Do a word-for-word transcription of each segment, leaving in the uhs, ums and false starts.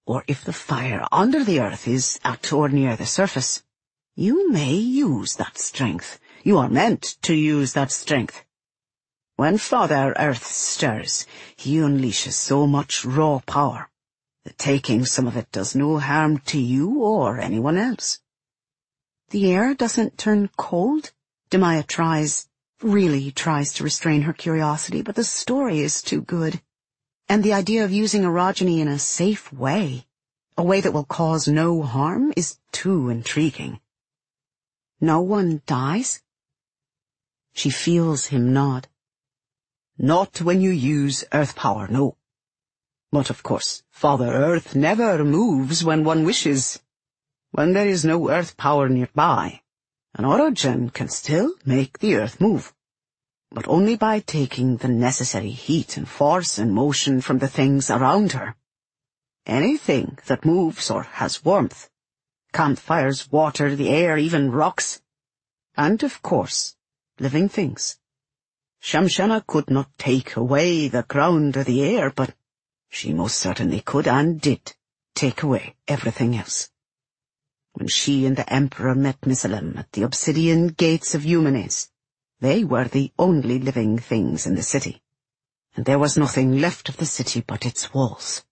or if the fire under the earth is at or near the surface, you may use that strength. You are meant to use that strength. When Father Earth stirs, he unleashes so much raw power that taking some of it does no harm to you or anyone else. The air doesn't turn cold? Demaya tries, really tries to restrain her curiosity, but the story is too good. And the idea of using orogeny in a safe way, a way that will cause no harm, is too intriguing. No one dies? She feels him nod. Not when you use earth power, no. But of course, Father Earth never moves when one wishes. When there is no earth power nearby, an orogen can still make the earth move, but only by taking the necessary heat and force and motion from the things around her. Anything that moves or has warmth, campfires, water, the air, even rocks, and of course, living things. Shamshana could not take away the ground or the air, but she most certainly could and did take away everything else. When she and the Emperor met Mizalem at the obsidian gates of Eumenes, they were the only living things in the city, and there was nothing left of the city but its walls.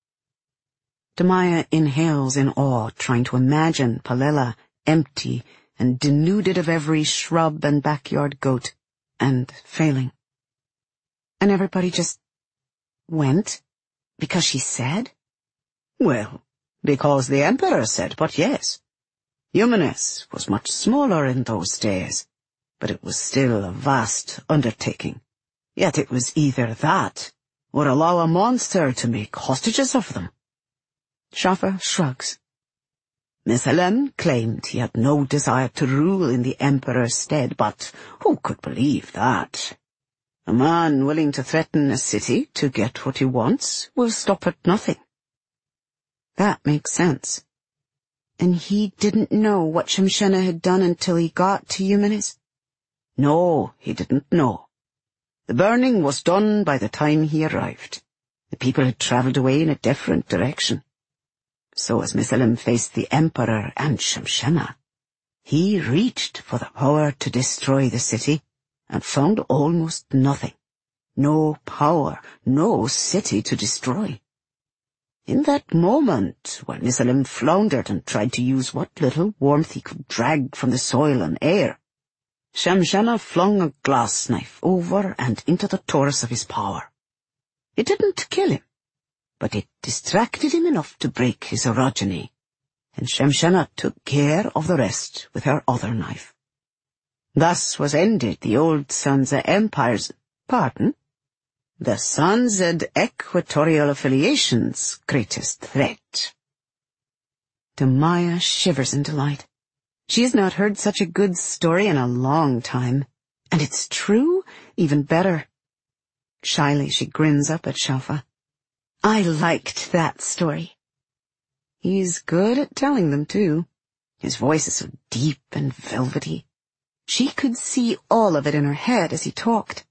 Demaya inhales in awe, trying to imagine Palela empty and denuded of every shrub and backyard goat, and failing. And everybody just went? Because she said? Well, because the Emperor said, but yes. Eumenes was much smaller in those days, but it was still a vast undertaking. Yet it was either that, or allow a monster to make hostages of them. Shafa shrugs. Mizalem claimed he had no desire to rule in the Emperor's stead, but who could believe that? A man willing to threaten a city to get what he wants will stop at nothing. That makes sense. And he didn't know what Shamshana had done until he got to Eumenes? No, he didn't know. The burning was done by the time he arrived. The people had travelled away in a different direction. So as Mizalem faced the Emperor and Shamshana, he reached for the power to destroy the city, and found almost nothing. No power, no city to destroy. In that moment, when Mizalem floundered and tried to use what little warmth he could drag from the soil and air, Shamshana flung a glass knife over and into the torus of his power. It didn't kill him, but it distracted him enough to break his orogeny, and Shamshana took care of the rest with her other knife. Thus was ended the old Sansa Empire's, pardon, the Sansa Equatorial Affiliation's greatest threat. Demaya shivers in delight. She has not heard such a good story in a long time, and it's true, even better. Shyly she grins up at Shafa. I liked that story. He's good at telling them, too. His voice is so deep and velvety. She could see all of it in her head as he talked.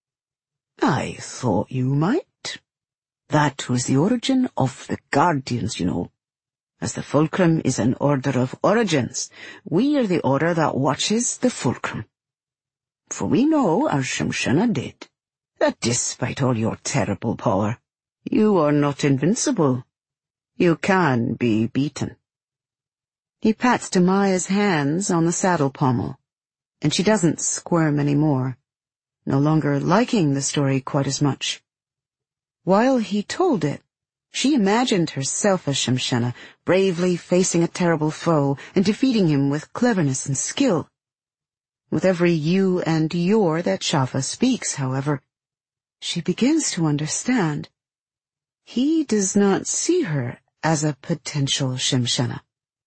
I thought you might. That was the origin of the Guardians, you know. As the Fulcrum is an order of origins, we are the order that watches the Fulcrum. For we know, as Shamshana did, that despite all your terrible power, you are not invincible. You can be beaten. He pats Demaya's hands on the saddle pommel, and she doesn't squirm any more, no longer liking the story quite as much. While he told it, she imagined herself as Shamshana, bravely facing a terrible foe and defeating him with cleverness and skill. With every you and your that Shafa speaks, however, she begins to understand. He does not see her as a potential Shamshana.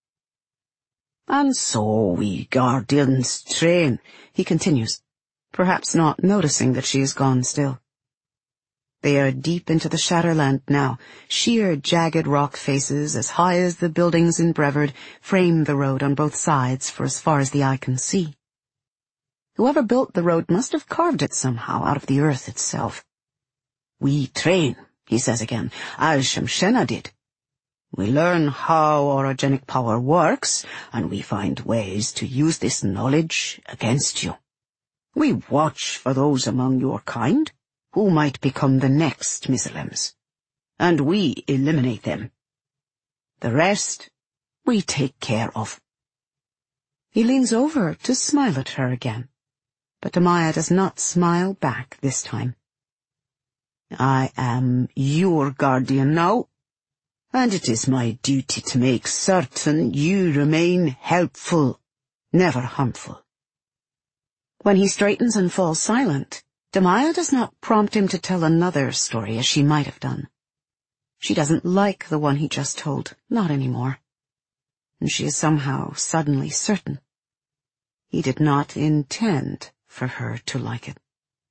And so we Guardians train, he continues, perhaps not noticing that she is gone still. They are deep into the Shatterland now. Sheer, jagged rock faces, as high as the buildings in Brevard, frame the road on both sides for as far as the eye can see. Whoever built the road must have carved it somehow out of the earth itself. We train, he says again, as Shamshana did. We learn how orogenic power works, and we find ways to use this knowledge against you. We watch for those among your kind who might become the next Mizalems, and we eliminate them. The rest we take care of." He leans over to smile at her again, but Damaya does not smile back this time. "I am your guardian now, and it is my duty to make certain you remain helpful, never harmful." When he straightens and falls silent, Damaya does not prompt him to tell another story as she might have done. She doesn't like the one he just told, not anymore. And she is somehow suddenly certain he did not intend for her to like it.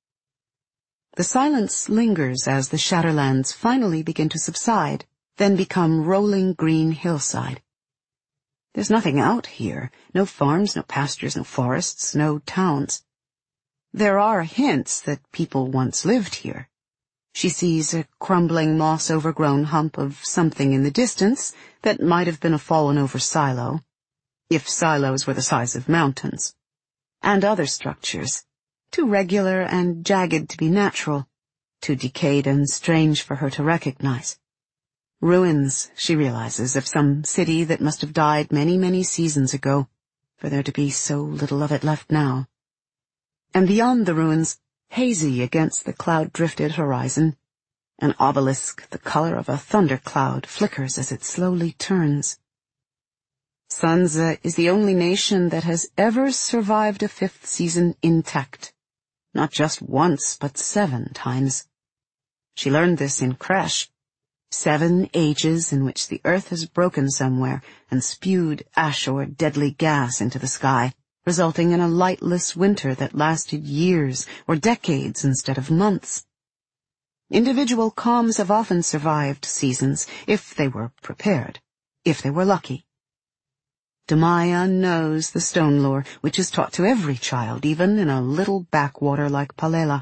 The silence lingers as the Shatterlands finally begin to subside, then become rolling green hillside. There's nothing out here, no farms, no pastures, no forests, no towns. There are hints that people once lived here. She sees a crumbling, moss-overgrown hump of something in the distance that might have been a fallen-over silo, if silos were the size of mountains, and other structures, too regular and jagged to be natural, too decayed and strange for her to recognize. Ruins, she realizes, of some city that must have died many, many seasons ago, for there to be so little of it left now. And beyond the ruins, hazy against the cloud-drifted horizon, an obelisk the color of a thundercloud flickers as it slowly turns. Sansa is the only nation that has ever survived a fifth season intact, not just once, but seven times. She learned this in Crash. Seven ages in which the earth has broken somewhere and spewed ash or deadly gas into the sky, resulting in a lightless winter that lasted years or decades instead of months. Individual calms have often survived seasons if they were prepared, if they were lucky. Damaya knows the stone lore, which is taught to every child, even in a little backwater like Palela.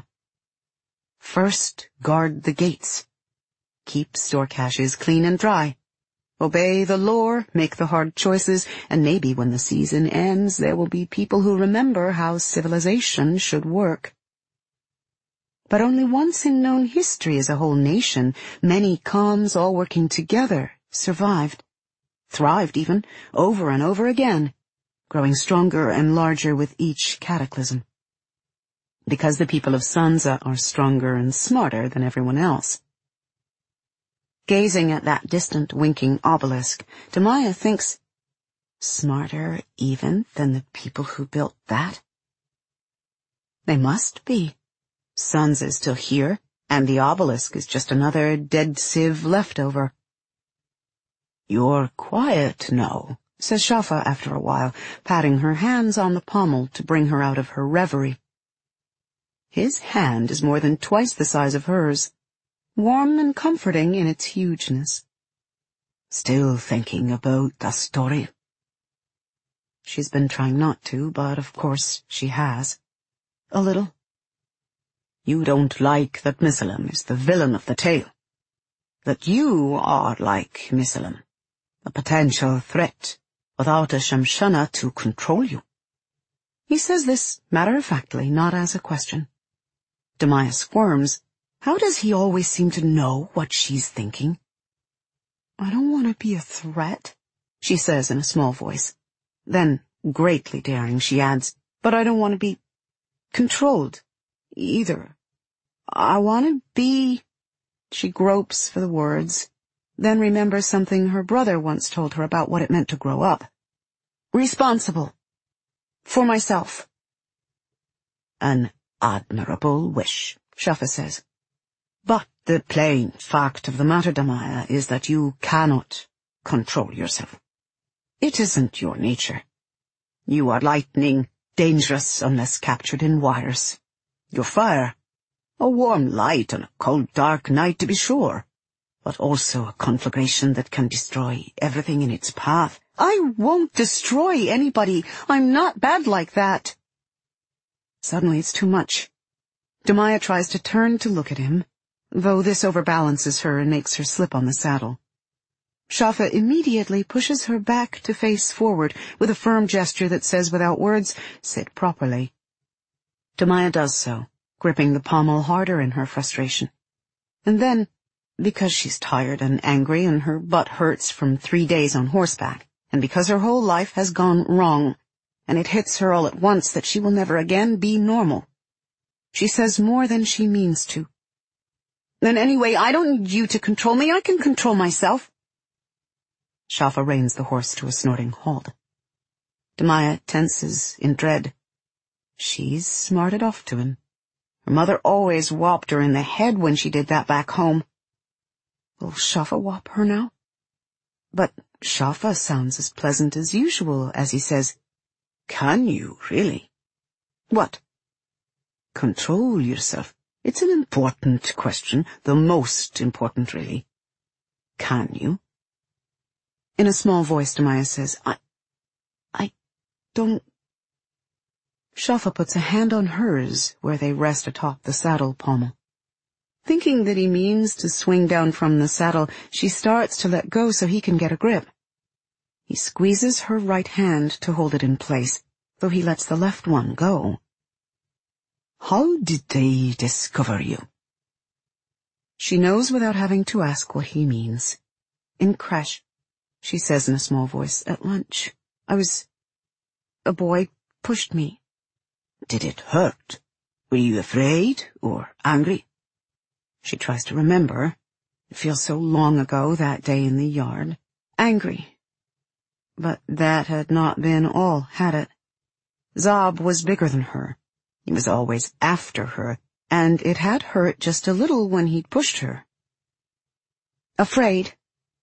First, guard the gates. Keep store caches clean and dry. Obey the lore, make the hard choices, and maybe when the season ends there will be people who remember how civilization should work. But only once in known history as a whole nation, many calms all working together, survived. Thrived even, over and over again, growing stronger and larger with each cataclysm. Because the people of Sansa are stronger and smarter than everyone else. Gazing at that distant winking obelisk, Damaya thinks, smarter even than the people who built that? They must be. Sansa is still here, and the obelisk is just another dead civ leftover. "You're quiet now," says Shafa after a while, patting her hands on the pommel to bring her out of her reverie. His hand is more than twice the size of hers, warm and comforting in its hugeness. "Still thinking about the story?" She's been trying not to, but of course she has. A little. "You don't like that Mizalem is the villain of the tale. That you are like Mizalem, a potential threat without a Shamshana to control you." He says this matter-of-factly, not as a question. Damaya squirms. How does he always seem to know what she's thinking? "I don't want to be a threat," she says in a small voice. Then, greatly daring, she adds, "But I don't want to be controlled, either. I want to be—" She gropes for the words, then remembers something her brother once told her about what it meant to grow up. "Responsible. For myself." "An admirable wish," Shafa says. "But the plain fact of the matter, Damaya, is that you cannot control yourself. It isn't your nature. You are lightning, dangerous unless captured in wires. You're fire, a warm light on a cold, dark night to be sure, but also a conflagration that can destroy everything in its path." "I won't destroy anybody. I'm not bad like that." Suddenly it's too much. Damaya tries to turn to look at him, though this overbalances her and makes her slip on the saddle. Shafa immediately pushes her back to face forward with a firm gesture that says without words, "Sit properly." Damaya does so, gripping the pommel harder in her frustration. And then, because she's tired and angry and her butt hurts from three days on horseback, and because her whole life has gone wrong, and it hits her all at once that she will never again be normal, she says more than she means to. "Then anyway, I don't need you to control me. I can control myself." Shafa reins the horse to a snorting halt. Damaya tenses in dread. She's smarted off to him. Her mother always whopped her in the head when she did that back home. Will Shafa whop her now? But Shafa sounds as pleasant as usual as he says, "Can you, really?" "What?" "Control yourself. It's an important question, the most important, really. Can you?" In a small voice, Damaya says, I... I don't... Shafa puts a hand on hers where they rest atop the saddle pommel. Thinking that he means to swing down from the saddle, she starts to let go so he can get a grip. He squeezes her right hand to hold it in place, though he lets the left one go. "How did they discover you?" She knows without having to ask what he means. "In creche," she says in a small voice, "at lunch. I was... a boy pushed me." "Did it hurt? Were you afraid or angry?" She tries to remember. It feels so long ago, that day in the yard. Angry. But that had not been all, had it? Zob was bigger than her. He was always after her, and it had hurt just a little when he'd pushed her. "Afraid?"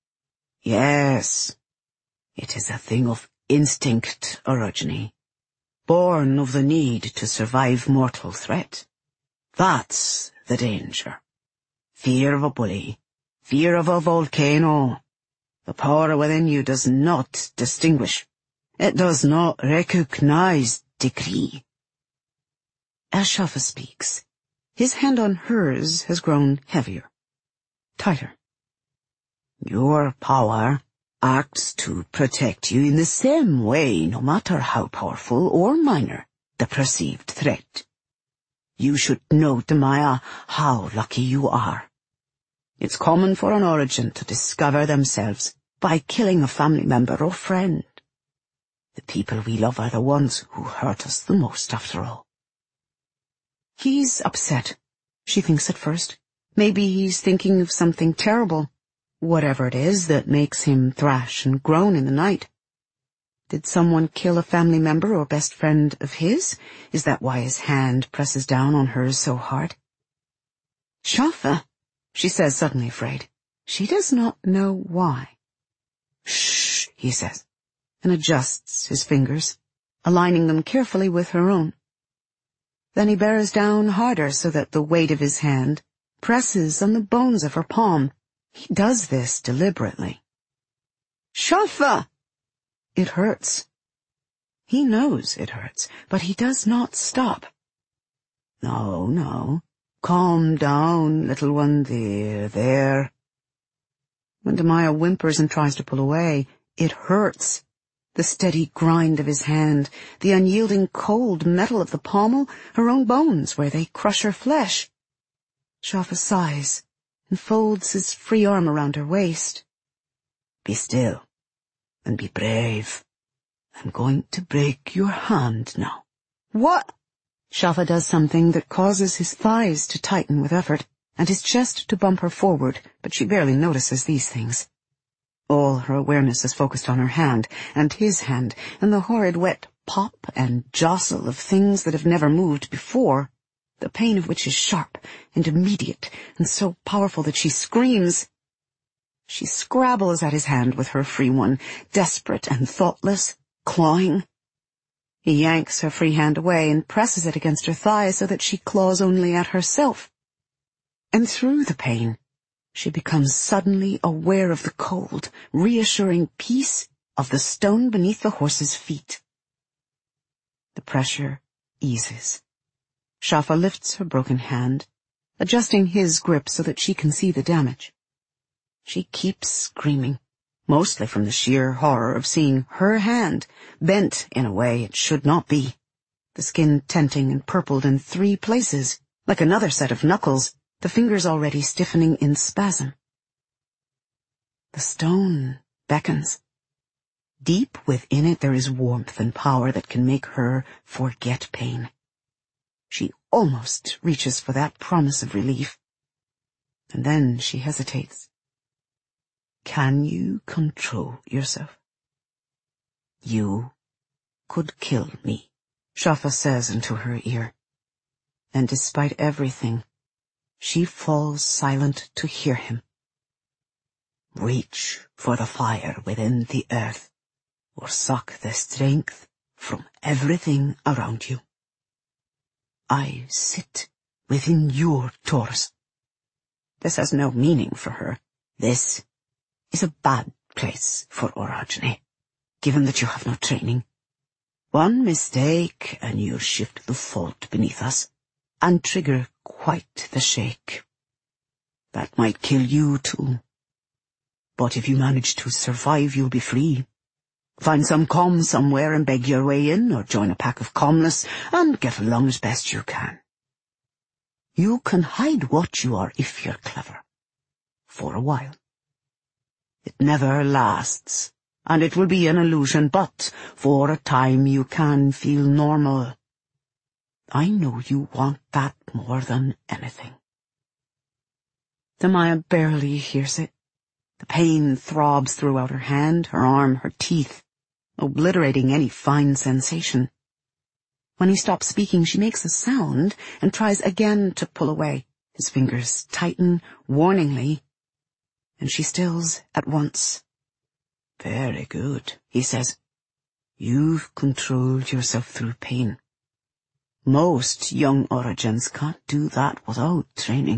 "Yes. It is a thing of instinct orogeny, born of the need to survive mortal threat. That's the danger. Fear of a bully, fear of a volcano. The power within you does not distinguish. It does not recognize decree." As Shafa speaks, his hand on hers has grown heavier, tighter. "Your power acts to protect you in the same way, no matter how powerful or minor the perceived threat. You should know, Damaya, how lucky you are. It's common for an origin to discover themselves by killing a family member or friend. The people we love are the ones who hurt us the most, after all." He's upset, she thinks at first. Maybe he's thinking of something terrible, whatever it is that makes him thrash and groan in the night. Did someone kill a family member or best friend of his? Is that why his hand presses down on hers so hard? "Shafa," she says, suddenly afraid. She does not know why. "Shh," he says, and adjusts his fingers, aligning them carefully with her own. Then he bears down harder so that the weight of his hand presses on the bones of her palm. He does this deliberately. "Shafa!" It hurts. He knows it hurts, but he does not stop. "No, no. Calm down, little one. There, there." When Damaya whimpers and tries to pull away, it hurts. The steady grind of his hand, the unyielding cold metal of the pommel, her own bones where they crush her flesh. Shafa sighs and folds his free arm around her waist. "Be still. And be brave. I'm going to break your hand now." "What?" Shafa does something that causes his thighs to tighten with effort, and his chest to bump her forward, but she barely notices these things. All her awareness is focused on her hand, and his hand, and the horrid wet pop and jostle of things that have never moved before, the pain of which is sharp and immediate, and so powerful that she screams. She scrabbles at his hand with her free one, desperate and thoughtless, clawing. He yanks her free hand away and presses it against her thigh so that she claws only at herself. And through the pain, she becomes suddenly aware of the cold, reassuring peace of the stone beneath the horse's feet. The pressure eases. Shafa lifts her broken hand, adjusting his grip so that she can see the damage. She keeps screaming, mostly from the sheer horror of seeing her hand bent in a way it should not be, the skin tenting and purpled in three places, like another set of knuckles, the fingers already stiffening in spasm. The stone beckons. Deep within it there is warmth and power that can make her forget pain. She almost reaches for that promise of relief. And then she hesitates. Can you control yourself? You could kill me, Shafa says into her ear. And despite everything, she falls silent to hear him. Reach for the fire within the earth, or suck the strength from everything around you. I sit within your torso. This has no meaning for her. This is a bad place for Orogeny, given that you have no training. One mistake and you'll shift the fault beneath us, and trigger quite the shake. That might kill you too. But if you manage to survive, you'll be free. Find some calm somewhere and beg your way in, or join a pack of calmless and get along as best you can. You can hide what you are if you're clever. For a while. It never lasts, and it will be an illusion, but for a time you can feel normal. I know you want that more than anything. Demaya barely hears it. The pain throbs throughout her hand, her arm, her teeth, obliterating any fine sensation. When he stops speaking, she makes a sound and tries again to pull away. His fingers tighten warningly, and she stills at once. Very good, he says. You've controlled yourself through pain. Most young Orogens can't do that without training.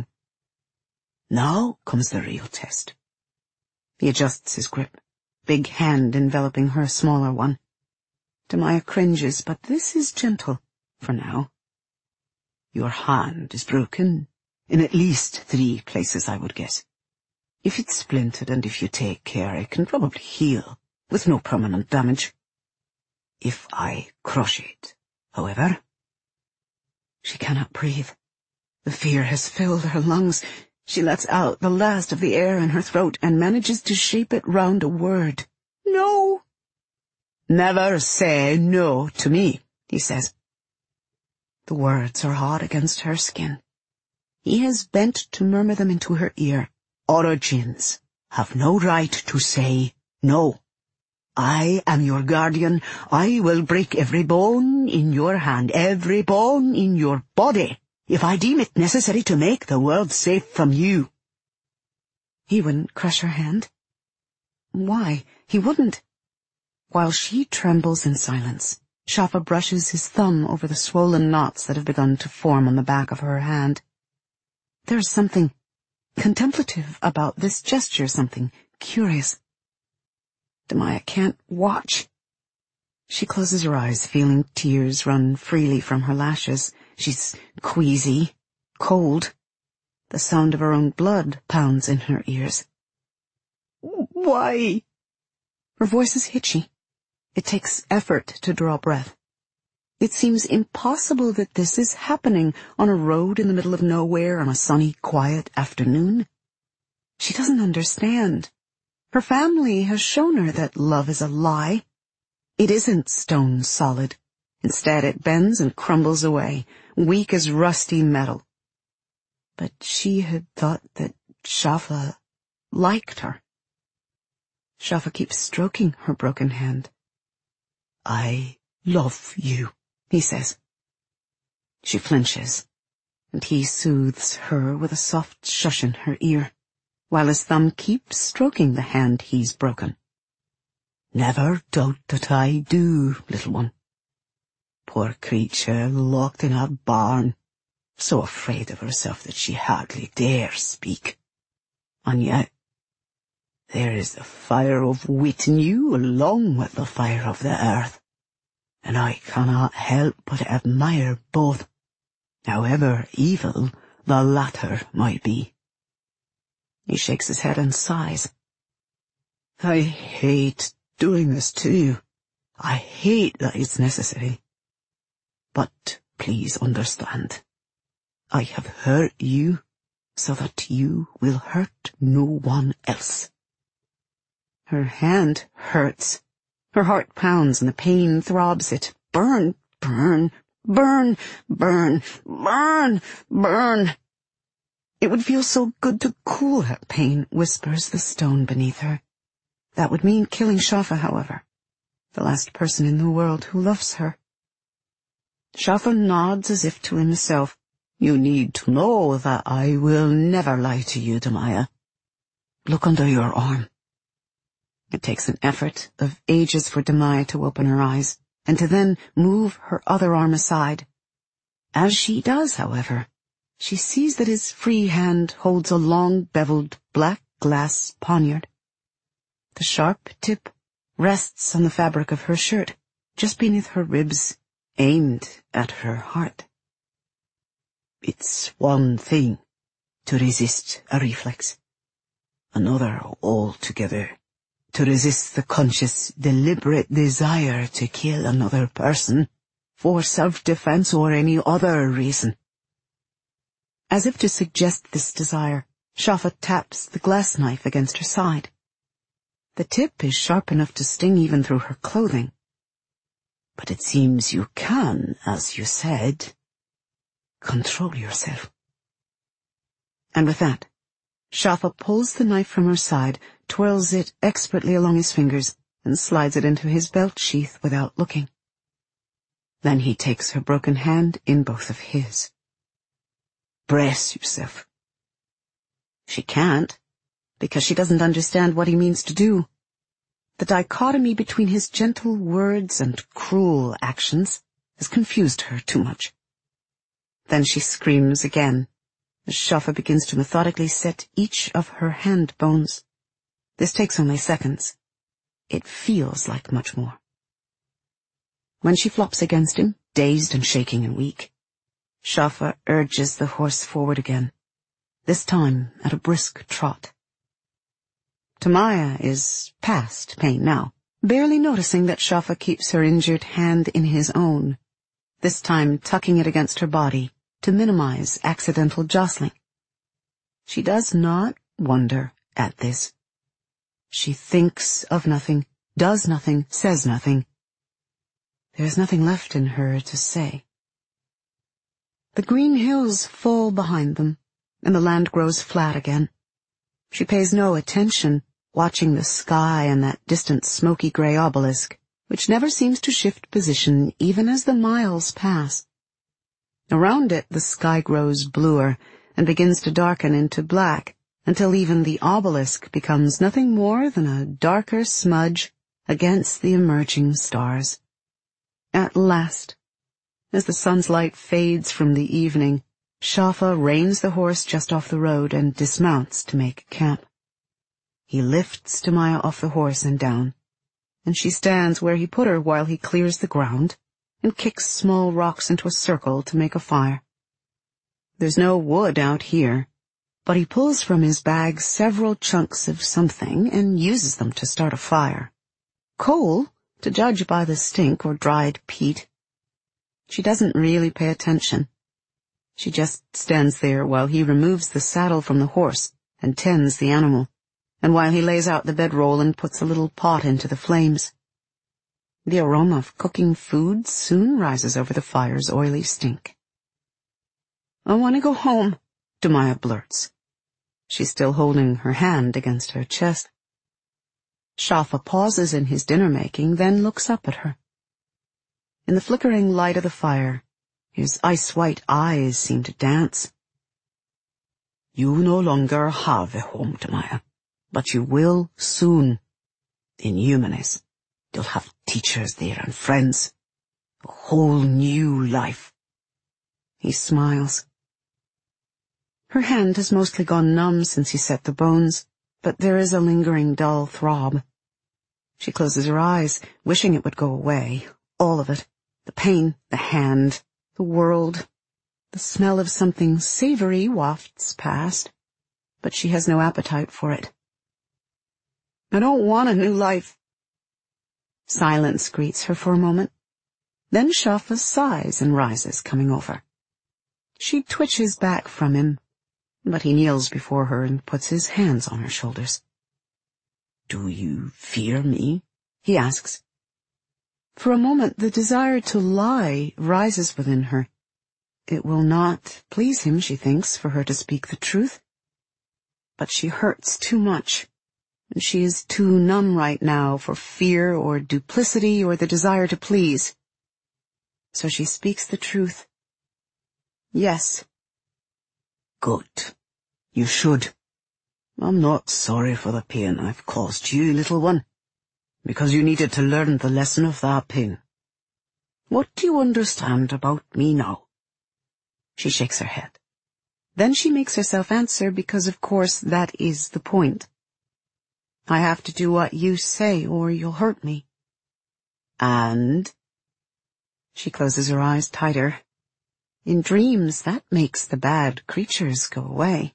Now comes the real test. He adjusts his grip, big hand enveloping her smaller one. Demaya cringes, but this is gentle, for now. Your hand is broken, in at least three places, I would guess. If it's splintered and if you take care, it can probably heal, with no permanent damage. If I crush it, however... She cannot breathe. The fear has filled her lungs. She lets out the last of the air in her throat and manages to shape it round a word. No! Never say no to me, he says. The words are hot against her skin. He has bent to murmur them into her ear. Orogens have no right to say no. I am your guardian. I will break every bone in your hand, every bone in your body, if I deem it necessary to make the world safe from you. He wouldn't crush her hand. Why? He wouldn't. While she trembles in silence, Shafa brushes his thumb over the swollen knots that have begun to form on the back of her hand. There is something contemplative about this gesture, something curious. Demaya can't watch. She closes her eyes, feeling tears run freely from her lashes. She's queasy, cold. The sound of her own blood pounds in her ears. Why? Her voice is hitchy. It takes effort to draw breath. It seems impossible that this is happening on a road in the middle of nowhere on a sunny, quiet afternoon. She doesn't understand. Her family has shown her that love is a lie. It isn't stone solid. Instead, it bends and crumbles away, weak as rusty metal. But she had thought that Shafa liked her. Shafa keeps stroking her broken hand. I love you, he says. She flinches, and he soothes her with a soft shush in her ear, while his thumb keeps stroking the hand he's broken. Never doubt that I do, little one. Poor creature, locked in a barn, so afraid of herself that she hardly dare speak. And yet, there is the fire of wit in you along with the fire of the earth, and I cannot help but admire both, however evil the latter might be. He shakes his head and sighs. I hate doing this to you. I hate that it's necessary. But please understand, I have hurt you so that you will hurt no one else. Her hand hurts. Her heart pounds and the pain throbs it. Burn, burn, burn, burn, burn, burn. It would feel so good to cool that pain, whispers the stone beneath her. That would mean killing Shafa, however, the last person in the world who loves her. Shafa nods as if to himself. You need to know that I will never lie to you, Damaya. Look under your arm. It takes an effort of ages for Damaya to open her eyes, and to then move her other arm aside. As she does, however, she sees that his free hand holds a long, beveled, black glass poniard. The sharp tip rests on the fabric of her shirt, just beneath her ribs, aimed at her heart. It's one thing to resist a reflex, another altogether to resist the conscious, deliberate desire to kill another person for self-defense or any other reason. As if to suggest this desire, Shafa taps the glass knife against her side. The tip is sharp enough to sting even through her clothing. But it seems you can, as you said, control yourself. And with that, Shafa pulls the knife from her side, twirls it expertly along his fingers, and slides it into his belt sheath without looking. Then he takes her broken hand in both of his. Brace yourself. She can't, because she doesn't understand what he means to do. The dichotomy between his gentle words and cruel actions has confused her too much. Then she screams again, as Shafa begins to methodically set each of her hand bones. This takes only seconds. It feels like much more. When she flops against him, dazed and shaking and weak, Shafa urges the horse forward again, this time at a brisk trot. Damaya is past pain now, barely noticing that Shafa keeps her injured hand in his own, this time tucking it against her body to minimize accidental jostling. She does not wonder at this. She thinks of nothing, does nothing, says nothing. There's nothing left in her to say. The green hills fall behind them, and the land grows flat again. She pays no attention, watching the sky and that distant smoky gray obelisk, which never seems to shift position even as the miles pass. Around it the sky grows bluer and begins to darken into black, until even the obelisk becomes nothing more than a darker smudge against the emerging stars. At last, as the sun's light fades from the evening, Shafa reins the horse just off the road and dismounts to make camp. He lifts Damaya off the horse and down, and she stands where he put her while he clears the ground and kicks small rocks into a circle to make a fire. There's no wood out here, but he pulls from his bag several chunks of something and uses them to start a fire. Coal, to judge by the stink, or dried peat. She doesn't really pay attention. She just stands there while he removes the saddle from the horse and tends the animal, and while he lays out the bedroll and puts a little pot into the flames. The aroma of cooking food soon rises over the fire's oily stink. "I want to go home," Damaya blurts. She's still holding her hand against her chest. Shafa pauses in his dinner-making, then looks up at her. In the flickering light of the fire, his ice-white eyes seem to dance. "You no longer have a home, Damaya, but you will soon. In Eumenes, you'll have teachers there and friends. A whole new life." He smiles. Her hand has mostly gone numb since he set the bones, but there is a lingering dull throb. She closes her eyes, wishing it would go away, all of it. The pain, the hand, the world. The smell of something savory wafts past, but she has no appetite for it. I don't want a new life. Silence greets her for a moment. Then Shafa sighs and rises, coming over. She twitches back from him, but he kneels before her and puts his hands on her shoulders. "Do you fear me?" he asks. For a moment the desire to lie rises within her. It will not please him, she thinks, for her to speak the truth. But she hurts too much, and she is too numb right now for fear or duplicity or the desire to please. So she speaks the truth. "Yes." "Good. You should. I'm not sorry for the pain I've caused you, little one, because you needed to learn the lesson of that pain. What do you understand about me now?" She shakes her head. Then she makes herself answer because, of course, that is the point. "I have to do what you say or you'll hurt me." "And?" She closes her eyes tighter. In dreams, that makes the bad creatures go away.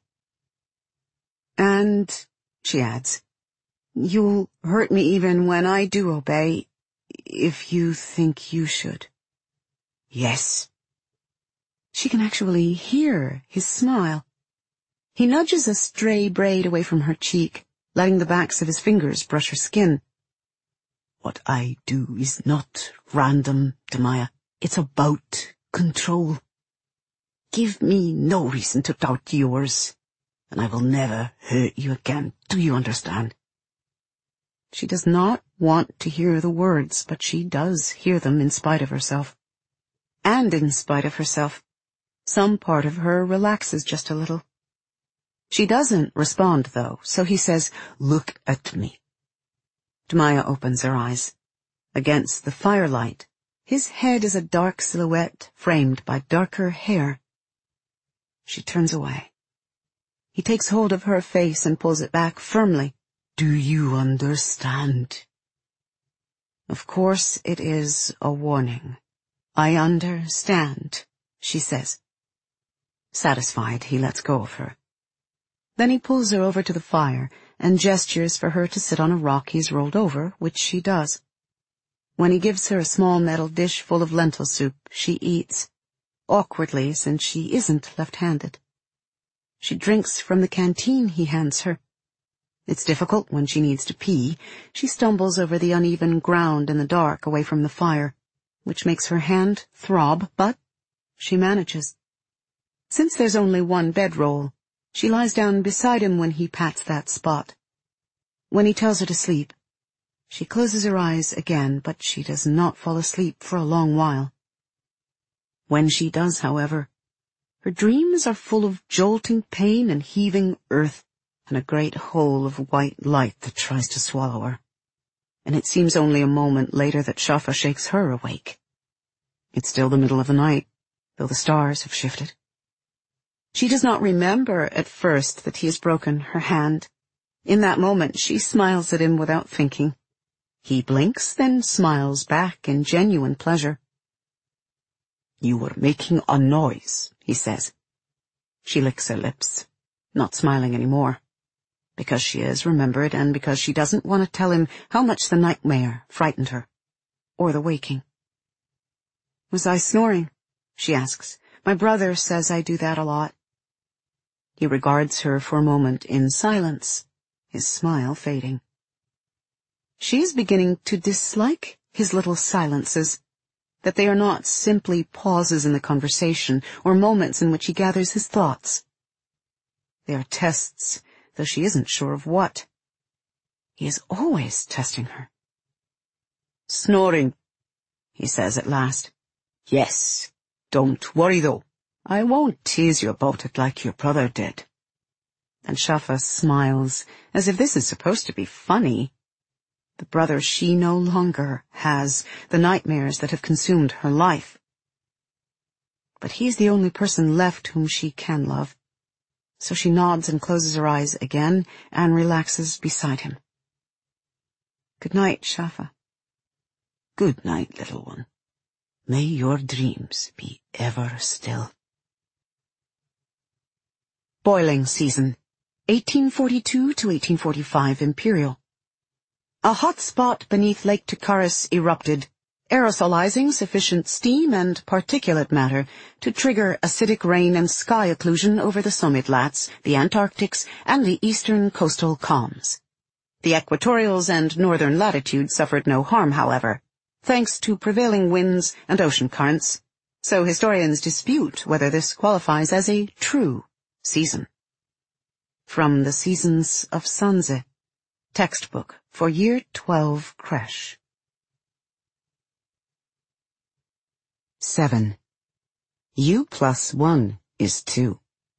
"And," she adds, "you'll hurt me even when I do obey, if you think you should." "Yes." She can actually hear his smile. He nudges a stray braid away from her cheek, letting the backs of his fingers brush her skin. "What I do is not random, Demaya. It's about control. Give me no reason to doubt yours, and I will never hurt you again. Do you understand?" She does not want to hear the words, but she does hear them in spite of herself. And in spite of herself, some part of her relaxes just a little. She doesn't respond, though, so he says, "Look at me." Demaya opens her eyes. Against the firelight, his head is a dark silhouette framed by darker hair. She turns away. He takes hold of her face and pulls it back firmly. "Do you understand?" Of course it is a warning. "I understand," she says. Satisfied, he lets go of her. Then he pulls her over to the fire and gestures for her to sit on a rock he's rolled over, which she does. When he gives her a small metal dish full of lentil soup, she eats, awkwardly since she isn't left-handed. She drinks from the canteen he hands her. It's difficult when she needs to pee. She stumbles over the uneven ground in the dark away from the fire, which makes her hand throb, but she manages. Since there's only one bedroll, she lies down beside him when he pats that spot. When he tells her to sleep, she closes her eyes again, but she does not fall asleep for a long while. When she does, however, her dreams are full of jolting pain and heaving earth and a great hole of white light that tries to swallow her. And it seems only a moment later that Shafa shakes her awake. It's still the middle of the night, though the stars have shifted. She does not remember at first that he has broken her hand. In that moment, she smiles at him without thinking. He blinks, then smiles back in genuine pleasure. "You were making a noise," he says. She licks her lips, not smiling anymore, because she has remembered and because she doesn't want to tell him how much the nightmare frightened her, or the waking. "Was I snoring?" she asks. "My brother says I do that a lot." He regards her for a moment in silence, his smile fading. She is beginning to dislike his little silences, that they are not simply pauses in the conversation or moments in which he gathers his thoughts. They are tests, though she isn't sure of what. He is always testing her. "Snoring," he says at last. "Yes. Don't worry, though. I won't tease you about it like your brother did." And Shafa smiles, as if this is supposed to be funny. The brother she no longer has, the nightmares that have consumed her life. But he is the only person left whom she can love. So she nods and closes her eyes again and relaxes beside him. "Good night, Shafa." "Good night, little one. May your dreams be ever still." Boiling season, eighteen forty-two to eighteen forty-five Imperial. A hot spot beneath Lake Tucaris erupted, aerosolizing sufficient steam and particulate matter to trigger acidic rain and sky occlusion over the Sommitlats, the Antarctics, and the eastern coastal calms. The equatorials and northern latitudes suffered no harm, however, thanks to prevailing winds and ocean currents, so historians dispute whether this qualifies as a true season. From the Seasons of Sanze, textbook for Year twelve Creche. seven. U plus one is two.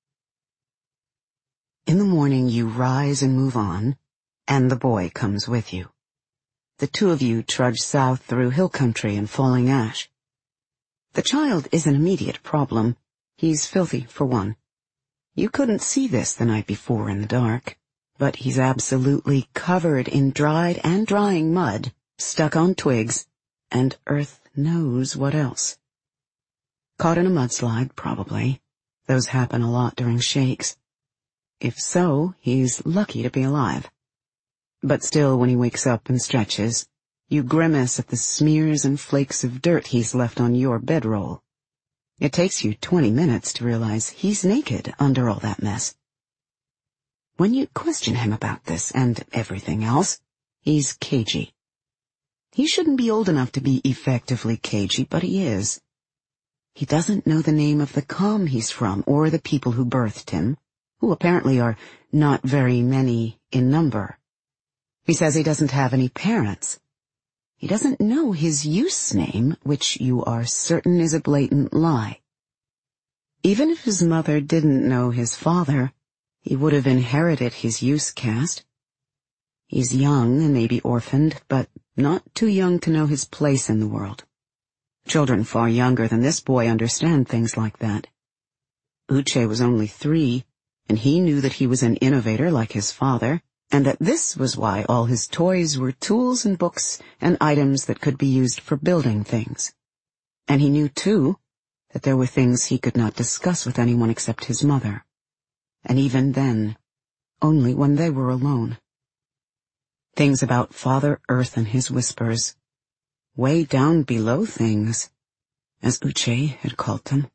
In the morning you rise and move on, and the boy comes with you. The two of you trudge south through hill country and falling ash. The child is an immediate problem. He's filthy, for one. You couldn't see this the night before in the dark, but he's absolutely covered in dried and drying mud, stuck on twigs, and earth knows what else. Caught in a mudslide, probably. Those happen a lot during shakes. If so, he's lucky to be alive. But still, when he wakes up and stretches, you grimace at the smears and flakes of dirt he's left on your bedroll. It takes you twenty minutes to realize he's naked under all that mess. When you question him about this and everything else, he's cagey. He shouldn't be old enough to be effectively cagey, but he is. He doesn't know the name of the calm he's from or the people who birthed him, who apparently are not very many in number. He says he doesn't have any parents. He doesn't know his use name, which you are certain is a blatant lie. Even if his mother didn't know his father, he would have inherited his use caste. He's young and maybe orphaned, but not too young to know his place in the world. Children far younger than this boy understand things like that. Uche was only three, and he knew that he was an innovator like his father, and that this was why all his toys were tools and books and items that could be used for building things. And he knew, too, that there were things he could not discuss with anyone except his mother. And even then, only when they were alone. Things about Father Earth and his whispers. Way down below things, as Uche had called them.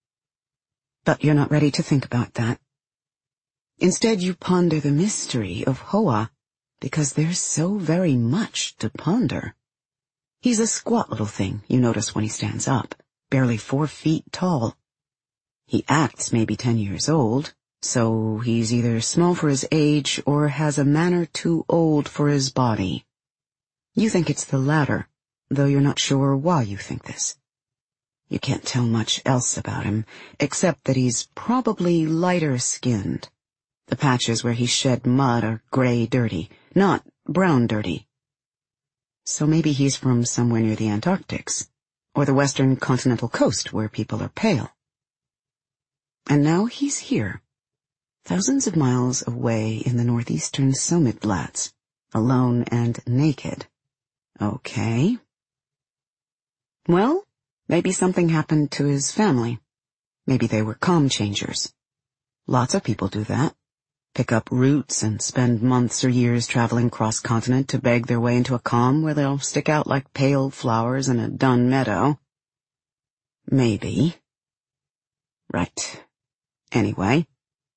But you're not ready to think about that. Instead, you ponder the mystery of Hoa, because there's so very much to ponder. He's a squat little thing, you notice when he stands up, barely four feet tall. He acts maybe ten years old, so he's either small for his age or has a manner too old for his body. You think it's the latter, though you're not sure why you think this. You can't tell much else about him, except that he's probably lighter-skinned. The patches where he shed mud are gray-dirty, not brown-dirty. So maybe he's from somewhere near the Antarctics, or the western continental coast where people are pale. And now he's here, thousands of miles away in the northeastern Sommitlats, alone and naked. Okay. Well, maybe something happened to his family. Maybe they were calm changers. Lots of people do that. Pick up roots and spend months or years traveling cross-continent to beg their way into a calm where they'll stick out like pale flowers in a dun meadow. Maybe. Right. Anyway,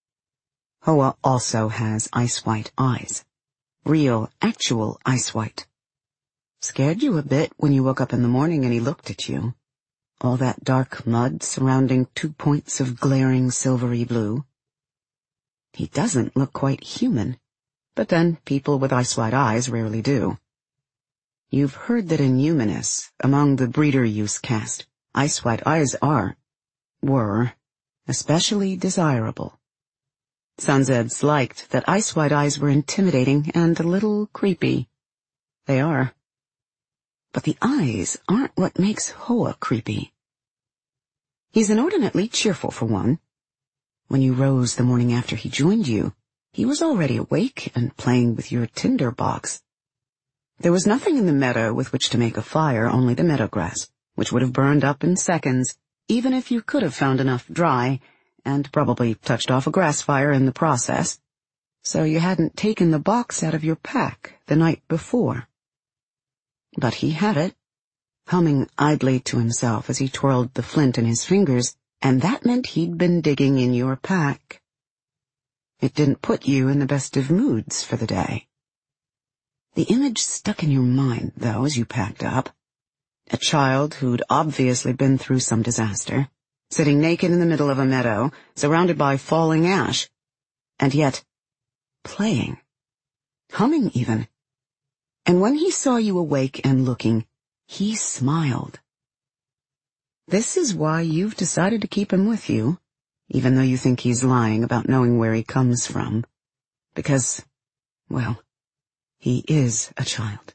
Hoa also has ice-white eyes. Real, actual ice-white. Scared you a bit when you woke up in the morning and he looked at you. All that dark mud surrounding two points of glaring silvery blue. He doesn't look quite human, but then people with ice-white eyes rarely do. You've heard that in Humanus, among the breeder use caste, ice-white eyes are, were, especially desirable. Sanzeds liked that ice-white eyes were intimidating and a little creepy. They are. But the eyes aren't what makes Hoa creepy. He's inordinately cheerful, for one. When you rose the morning after he joined you, he was already awake and playing with your tinder box. There was nothing in the meadow with which to make a fire, only the meadow grass, which would have burned up in seconds, even if you could have found enough dry, and probably touched off a grass fire in the process. So you hadn't taken the box out of your pack the night before. But he had it, humming idly to himself as he twirled the flint in his fingers, and that meant he'd been digging in your pack. It didn't put you in the best of moods for the day. The image stuck in your mind, though, as you packed up. A child who'd obviously been through some disaster, sitting naked in the middle of a meadow, surrounded by falling ash, and yet playing, humming even. And when he saw you awake and looking, he smiled. This is why you've decided to keep him with you, even though you think he's lying about knowing where he comes from. Because, well, he is a child.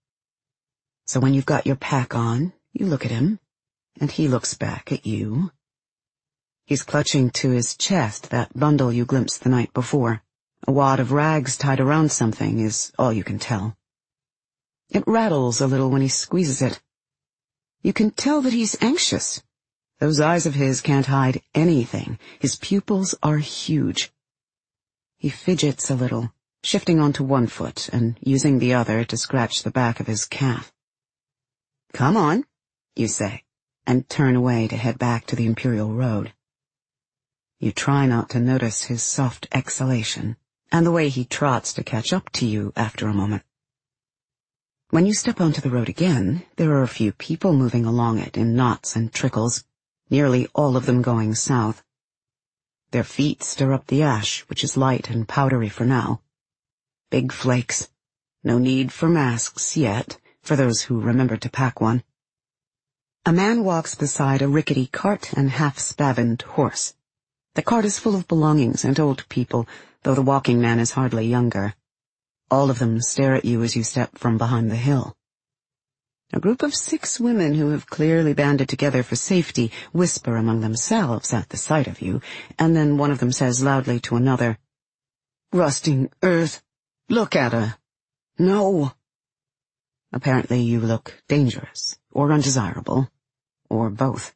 So when you've got your pack on, you look at him, and he looks back at you. He's clutching to his chest that bundle you glimpsed the night before. A wad of rags tied around something is all you can tell. It rattles a little when he squeezes it. You can tell that he's anxious. Those eyes of his can't hide anything. His pupils are huge. He fidgets a little, shifting onto one foot and using the other to scratch the back of his calf. "Come on," you say, and turn away to head back to the Imperial Road. You try not to notice his soft exhalation and the way he trots to catch up to you after a moment. When you step onto the road again, there are a few people moving along it in knots and trickles, nearly all of them going south. Their feet stir up the ash, which is light and powdery for now. Big flakes. No need for masks yet, for those who remember to pack one. A man walks beside a rickety cart and half-spavined horse. The cart is full of belongings and old people, though the walking man is hardly younger. All of them stare at you as you step from behind the hill. A group of six women who have clearly banded together for safety whisper among themselves at the sight of you, and then one of them says loudly to another, "Rusting earth! Look at her! No!" Apparently you look dangerous, or undesirable, or both.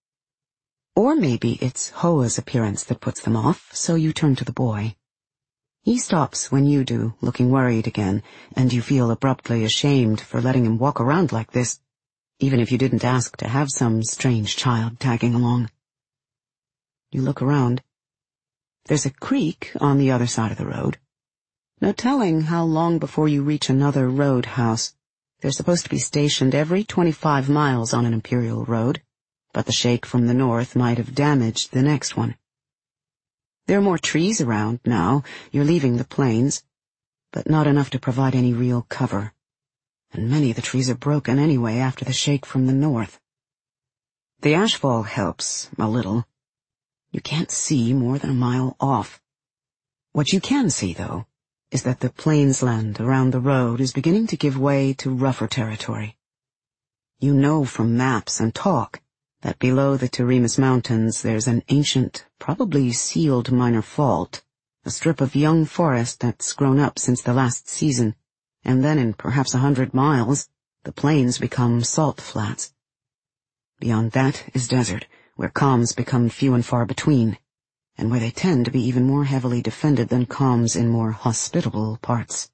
Or maybe it's Hoa's appearance that puts them off, so you turn to the boy. He stops when you do, looking worried again, and you feel abruptly ashamed for letting him walk around like this, even if you didn't ask to have some strange child tagging along. You look around. There's a creek on the other side of the road. No telling how long before you reach another roadhouse. They're supposed to be stationed every twenty-five miles on an Imperial road, but the shake from the north might have damaged the next one. There are more trees around now. You're leaving the plains, but not enough to provide any real cover. And many of the trees are broken anyway after the shake from the north. The ashfall helps a little. You can't see more than a mile off. What you can see, though, is that the plainsland around the road is beginning to give way to rougher territory. You know from maps and talk that below the Teremus Mountains there's an ancient, probably sealed minor fault, a strip of young forest that's grown up since the last season, and then in perhaps a hundred miles, the plains become salt flats. Beyond that is desert, where calms become few and far between, and where they tend to be even more heavily defended than calms in more hospitable parts.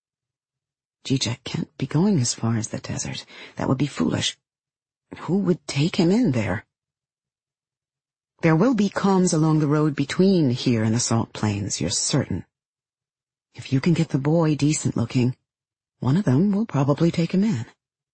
Gijek can't be going as far as the desert. That would be foolish. Who would take him in there? There will be calms along the road between here and the salt plains, you're certain. If you can get the boy decent looking, one of them will probably take him in.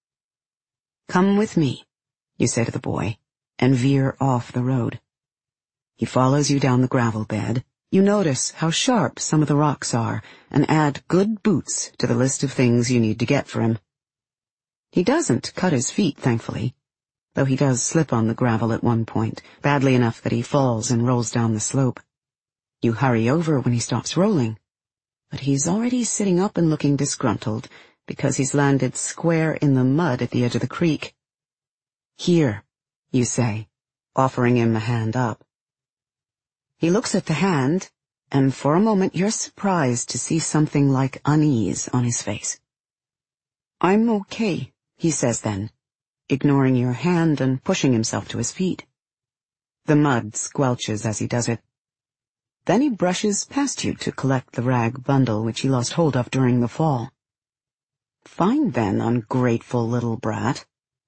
"Come with me," you say to the boy, and veer off the road. He follows you down the gravel bed. You notice how sharp some of the rocks are, and add good boots to the list of things you need to get for him. He doesn't cut his feet, thankfully, though he does slip on the gravel at one point, badly enough that he falls and rolls down the slope. You hurry over when he stops rolling, but he's already sitting up and looking disgruntled, because he's landed square in the mud at the edge of the creek. "Here," you say, offering him a hand up. He looks at the hand, and for a moment you're surprised to see something like unease on his face. "I'm okay," he says then, ignoring your hand and pushing himself to his feet. The mud squelches as he does it. Then he brushes past you to collect the rag bundle which he lost hold of during the fall. Fine then, ungrateful little brat.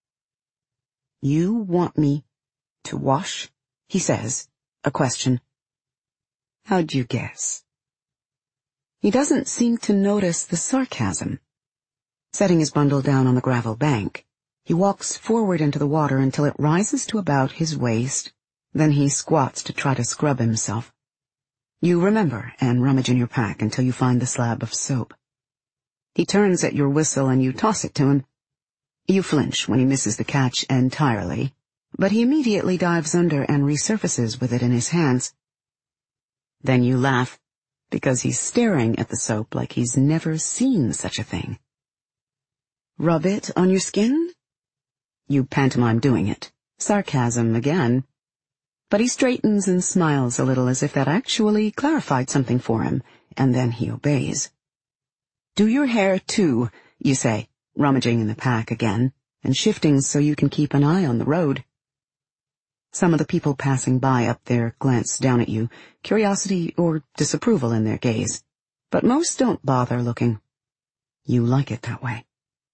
You want me to wash? He says, a question. How'd you guess? He doesn't seem to notice the sarcasm. Setting his bundle down on the gravel bank, he walks forward into the water until it rises to about his waist. Then he squats to try to scrub himself. You remember and rummage in your pack until you find the slab of soap. He turns at your whistle and you toss it to him. You flinch when he misses the catch entirely, but he immediately dives under and resurfaces with it in his hands. Then you laugh, because he's staring at the soap like he's never seen such a thing. Rub it on your skin? You pantomime doing it. Sarcasm again. But he straightens and smiles a little as if that actually clarified something for him, and then he obeys. Do your hair, too, you say, rummaging in the pack again, and shifting so you can keep an eye on the road. Some of the people passing by up there glance down at you, curiosity or disapproval in their gaze, but most don't bother looking. You like it that way.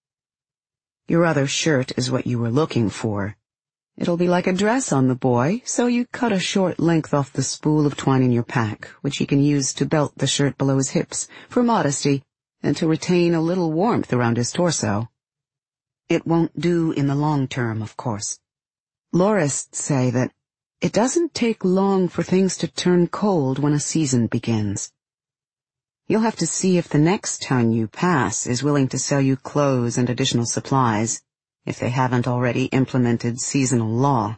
Your other shirt is what you were looking for. It'll be like a dress on the boy, so you cut a short length off the spool of twine in your pack, which he can use to belt the shirt below his hips, for modesty, and to retain a little warmth around his torso. It won't do in the long term, of course. Lorists say that it doesn't take long for things to turn cold when a season begins. You'll have to see if the next town you pass is willing to sell you clothes and additional supplies, if they haven't already implemented seasonal law.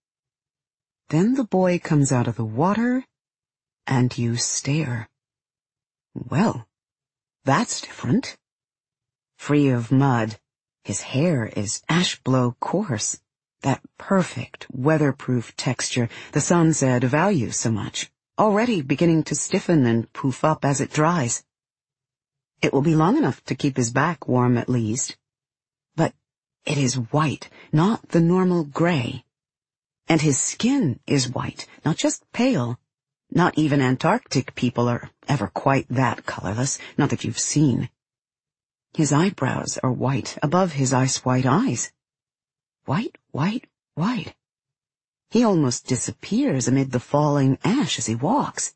Then the boy comes out of the water, and you stare. Well, that's different. Free of mud, his hair is ash-blow coarse, that perfect, weatherproof texture the Sunzed value so much, already beginning to stiffen and poof up as it dries. It will be long enough to keep his back warm at least. But it is white, not the normal gray. And his skin is white, not just pale. Not even Antarctic people are ever quite that colorless, not that you've seen. His eyebrows are white above his ice-white eyes. White, white, white. He almost disappears amid the falling ash as he walks.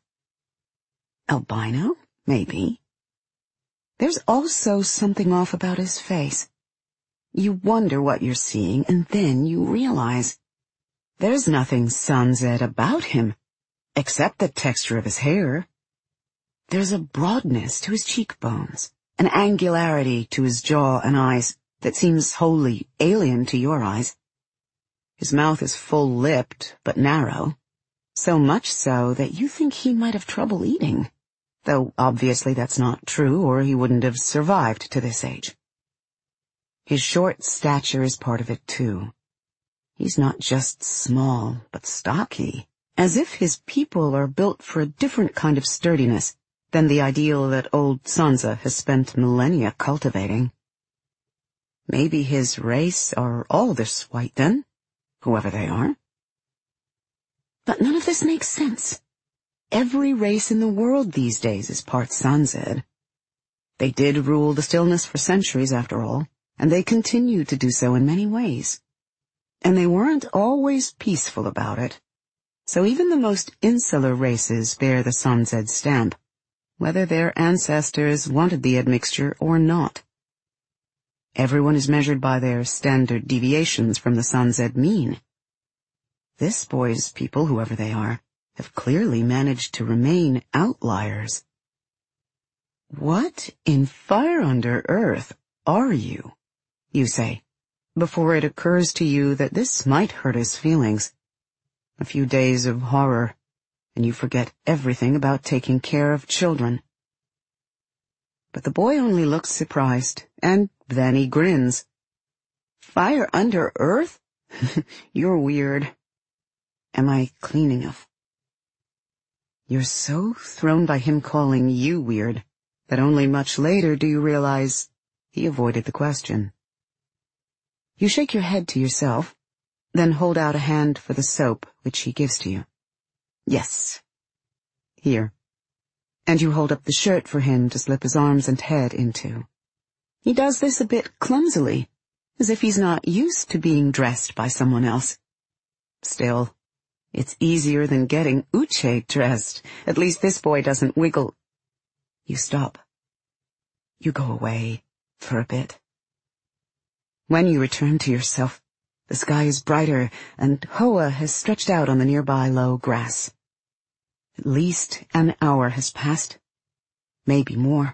Albino? Maybe. There's also something off about his face. You wonder what you're seeing, and then you realize there's nothing Sunzed about him, except the texture of his hair. There's a broadness to his cheekbones, an angularity to his jaw and eyes that seems wholly alien to your eyes. His mouth is full-lipped, but narrow, so much so that you think he might have trouble eating, though obviously that's not true, or he wouldn't have survived to this age. His short stature is part of it, too. He's not just small, but stocky, as if his people are built for a different kind of sturdiness than the ideal that old Sansa has spent millennia cultivating. Maybe his race are all this white, then, whoever they are. But none of this makes sense. Every race in the world these days is part Sanzed. They did rule the stillness for centuries, after all, and they continue to do so in many ways. And they weren't always peaceful about it. So even the most insular races bear the Sanzed stamp, whether their ancestors wanted the admixture or not. Everyone is measured by their standard deviations from the Sanzed mean. This boy's people, whoever they are, have clearly managed to remain outliers. What in fire under earth are you? You say, before it occurs to you that this might hurt his feelings. A few days of horror, and you forget everything about taking care of children. But the boy only looks surprised, and then he grins. Fire under earth? You're weird. Am I clean enough? You're so thrown by him calling you weird that only much later do you realize he avoided the question. You shake your head to yourself, then hold out a hand for the soap which he gives to you. Yes. Here. And you hold up the shirt for him to slip his arms and head into. He does this a bit clumsily, as if he's not used to being dressed by someone else. Still, it's easier than getting Uche dressed. At least this boy doesn't wiggle. You stop. You go away for a bit. When you return to yourself, the sky is brighter, and Hoa has stretched out on the nearby low grass. At least an hour has passed, maybe more.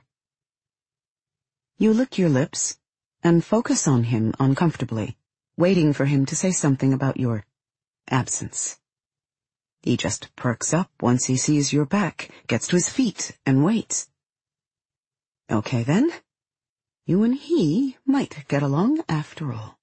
You lick your lips and focus on him uncomfortably, waiting for him to say something about your absence. He just perks up once he sees you're back, gets to his feet, and waits. Okay then, you and he might get along after all.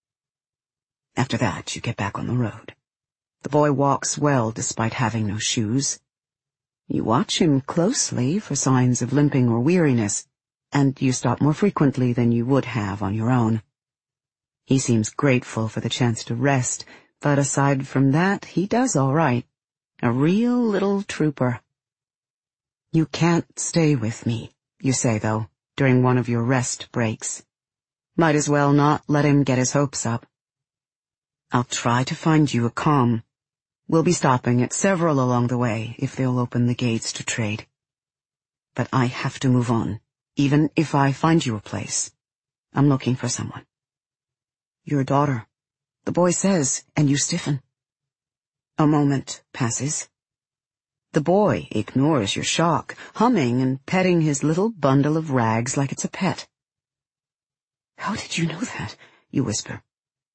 After that, you get back on the road. The boy walks well despite having no shoes. You watch him closely for signs of limping or weariness, and you stop more frequently than you would have on your own. He seems grateful for the chance to rest, but aside from that, he does all right. A real little trooper. You can't stay with me, you say, though, during one of your rest breaks. Might as well not let him get his hopes up. I'll try to find you a calm. We'll be stopping at several along the way if they'll open the gates to trade. But I have to move on, even if I find you a place. I'm looking for someone. Your daughter, the boy says, and you stiffen. A moment passes. The boy ignores your shock, humming and petting his little bundle of rags like it's a pet. How did you know that? You whisper.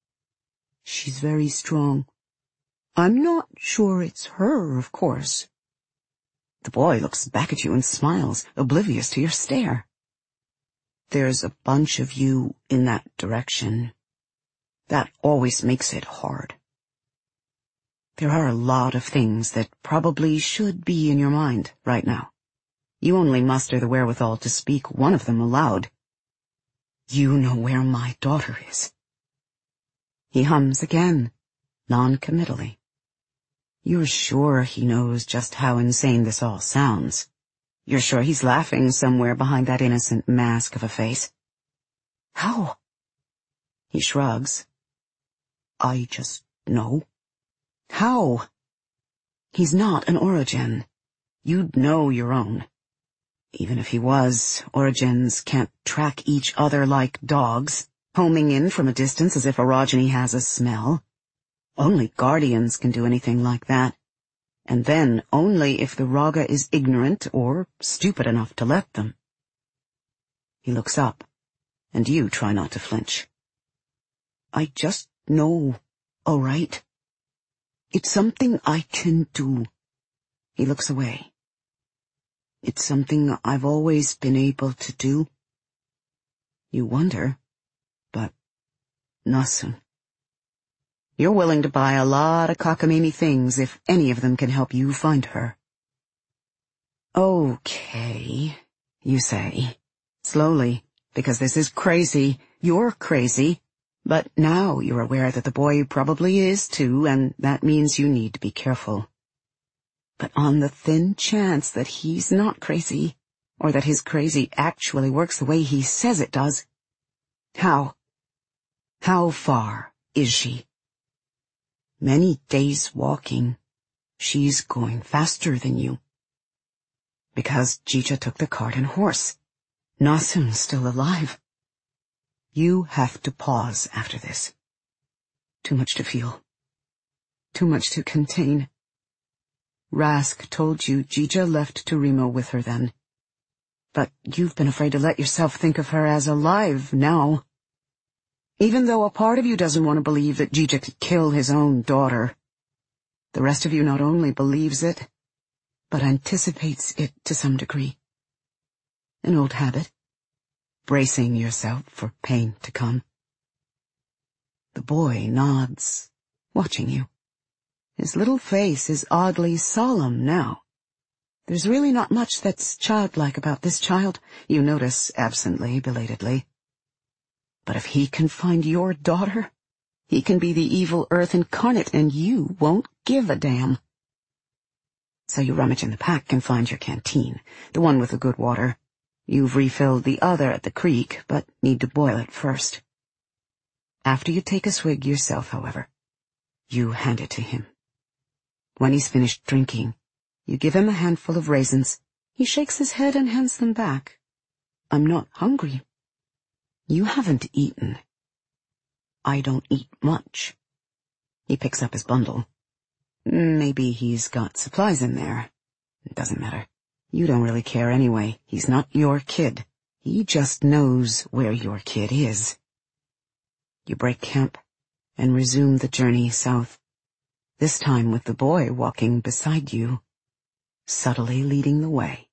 She's very strong. I'm not sure it's her, of course. The boy looks back at you and smiles, oblivious to your stare. There's a bunch of you in that direction. That always makes it hard. There are a lot of things that probably should be in your mind right now. You only muster the wherewithal to speak one of them aloud. You know where my daughter is. He hums again, non-committally. You're sure he knows just how insane this all sounds. You're sure he's laughing somewhere behind that innocent mask of a face. How? He shrugs. I just know. How? He's not an Orogen. You'd know your own. Even if he was, Orogens can't track each other like dogs, homing in from a distance as if orogeny has a smell. Only guardians can do anything like that. And then only if the Raga is ignorant or stupid enough to let them. He looks up, and you try not to flinch. I just know, all right? It's something I can do. He looks away. It's something I've always been able to do. You wonder, but Nasu. You're willing to buy a lot of cockamamie things if any of them can help you find her. Okay, you say, slowly, because this is crazy. You're crazy. But now you're aware that the boy probably is too, and that means you need to be careful. But on the thin chance that he's not crazy, or that his crazy actually works the way he says it does, how? How far is she? Many days walking. She's going faster than you. Because Jija took the cart and horse. Nasun's still alive. You have to pause after this. Too much to feel. Too much to contain. Rask told you Jija left Turimo with her then. But you've been afraid to let yourself think of her as alive now. Even though a part of you doesn't want to believe that Jija could kill his own daughter, the rest of you not only believes it, but anticipates it to some degree. An old habit. Bracing yourself for pain to come. The boy nods, watching you. His little face is oddly solemn now. There's really not much that's childlike about this child, you notice absently, belatedly. But if he can find your daughter, he can be the evil earth incarnate, and you won't give a damn. So you rummage in the pack and find your canteen, the one with the good water. You've refilled the other at the creek, but need to boil it first. After you take a swig yourself, however, you hand it to him. When he's finished drinking, you give him a handful of raisins. He shakes his head and hands them back. I'm not hungry. You haven't eaten. I don't eat much. He picks up his bundle. Maybe he's got supplies in there. It doesn't matter. You don't really care anyway. He's not your kid. He just knows where your kid is. You break camp and resume the journey south, this time with the boy walking beside you, subtly leading the way.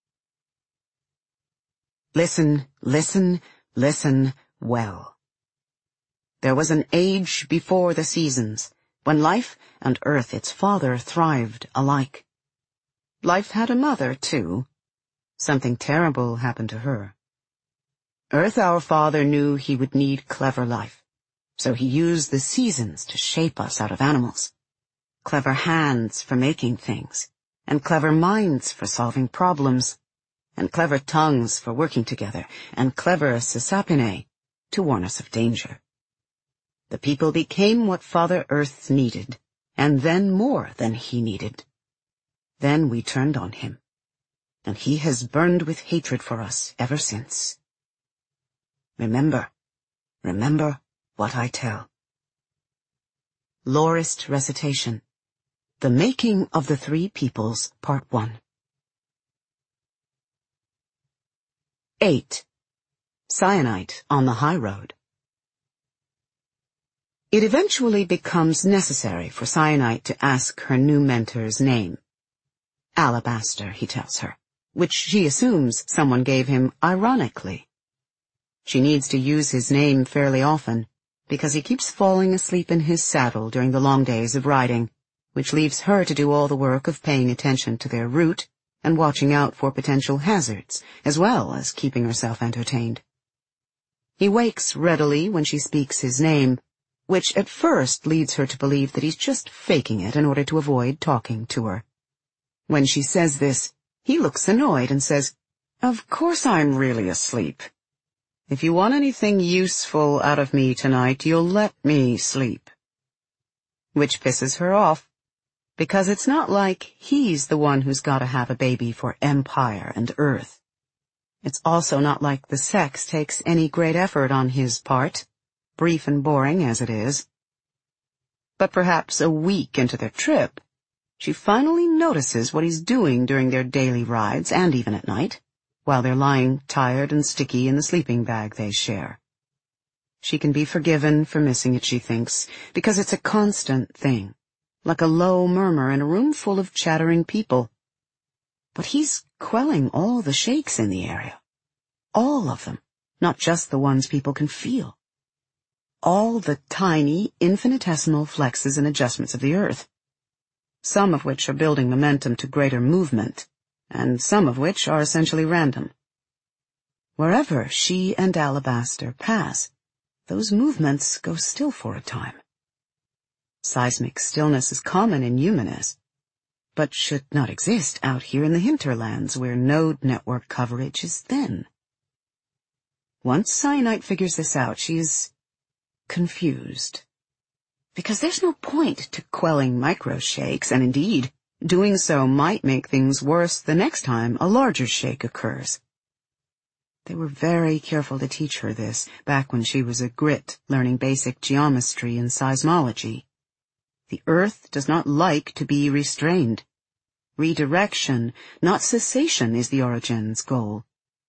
Listen, listen, listen well. There was an age before the seasons, when life and earth its father thrived alike. Life had a mother, too. Something terrible happened to her. Earth, our father, knew he would need clever life, so he used the seasons to shape us out of animals. Clever hands for making things, and clever minds for solving problems, and clever tongues for working together, and clever Sisapine to warn us of danger. The people became what Father Earth needed, and then more than he needed. Then we turned on him, and he has burned with hatred for us ever since. Remember, remember what I tell. Lorist Recitation. The Making of the Three Peoples, Part one. eight. Syenite on the High Road. It eventually becomes necessary for Syenite to ask her new mentor's name. Alabaster, he tells her, which she assumes someone gave him ironically. She needs to use his name fairly often, because he keeps falling asleep in his saddle during the long days of riding, which leaves her to do all the work of paying attention to their route and watching out for potential hazards, as well as keeping herself entertained. He wakes readily when she speaks his name, which at first leads her to believe that he's just faking it in order to avoid talking to her. When she says this, he looks annoyed and says, "Of course I'm really asleep. If you want anything useful out of me tonight, you'll let me sleep." Which pisses her off, because it's not like he's the one who's got to have a baby for Empire and Earth. It's also not like the sex takes any great effort on his part, brief and boring as it is. But perhaps a week into their trip, she finally notices what he's doing during their daily rides and even at night, while they're lying tired and sticky in the sleeping bag they share. She can be forgiven for missing it, she thinks, because it's a constant thing, like a low murmur in a room full of chattering people. But he's quelling all the shakes in the area. All of them, not just the ones people can feel. All the tiny, infinitesimal flexes and adjustments of the earth, some of which are building momentum to greater movement, and some of which are essentially random. Wherever she and Alabaster pass, those movements go still for a time. Seismic stillness is common in Eumenes, but should not exist out here in the hinterlands where node network coverage is thin. Once Syenite figures this out, she is confused. Because there's no point to quelling micro-shakes, and indeed, doing so might make things worse the next time a larger shake occurs. They were very careful to teach her this back when she was a grit learning basic geometry and seismology. The Earth does not like to be restrained. Redirection, not cessation, is the Orogen's goal.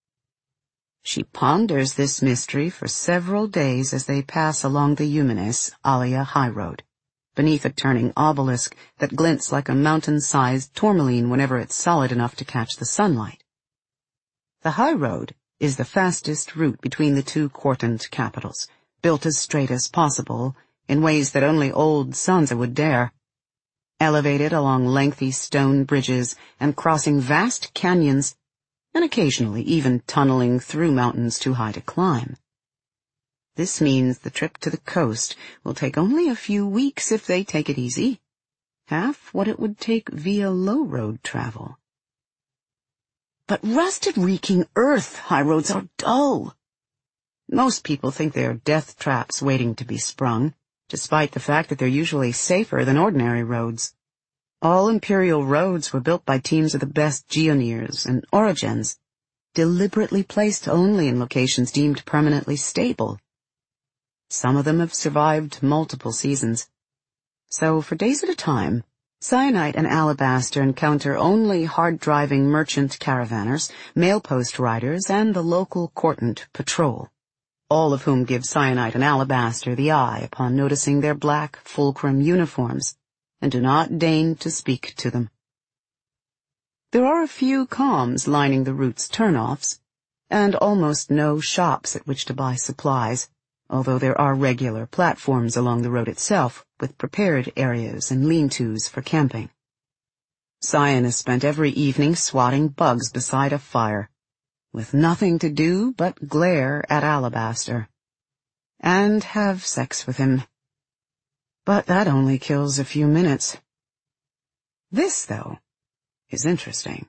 She ponders this mystery for several days as they pass along the Eumenes Alia High Road, beneath a turning obelisk that glints like a mountain-sized tourmaline whenever it's solid enough to catch the sunlight. The High Road is the fastest route between the two Quartant capitals, built as straight as possible, in ways that only old Sansa would dare. Elevated along lengthy stone bridges and crossing vast canyons, and occasionally even tunneling through mountains too high to climb. This means the trip to the coast will take only a few weeks if they take it easy, half what it would take via low-road travel. But rusted, reeking earth high roads are dull. Most people think they are death traps waiting to be sprung, despite the fact that they're usually safer than ordinary roads. All Imperial roads were built by teams of the best Geoneers and Orogens, deliberately placed only in locations deemed permanently stable. Some of them have survived multiple seasons. So for days at a time, Syenite and Alabaster encounter only hard-driving merchant caravanners, mail-post riders, and the local Cortant patrol, all of whom give Syenite and Alabaster the eye upon noticing their black fulcrum uniforms, and do not deign to speak to them. There are a few comms lining the route's turnoffs, and almost no shops at which to buy supplies, although there are regular platforms along the road itself with prepared areas and lean-tos for camping. Cyan has spent every evening swatting bugs beside a fire, with nothing to do but glare at Alabaster, and have sex with him. But that only kills a few minutes. This, though, is interesting.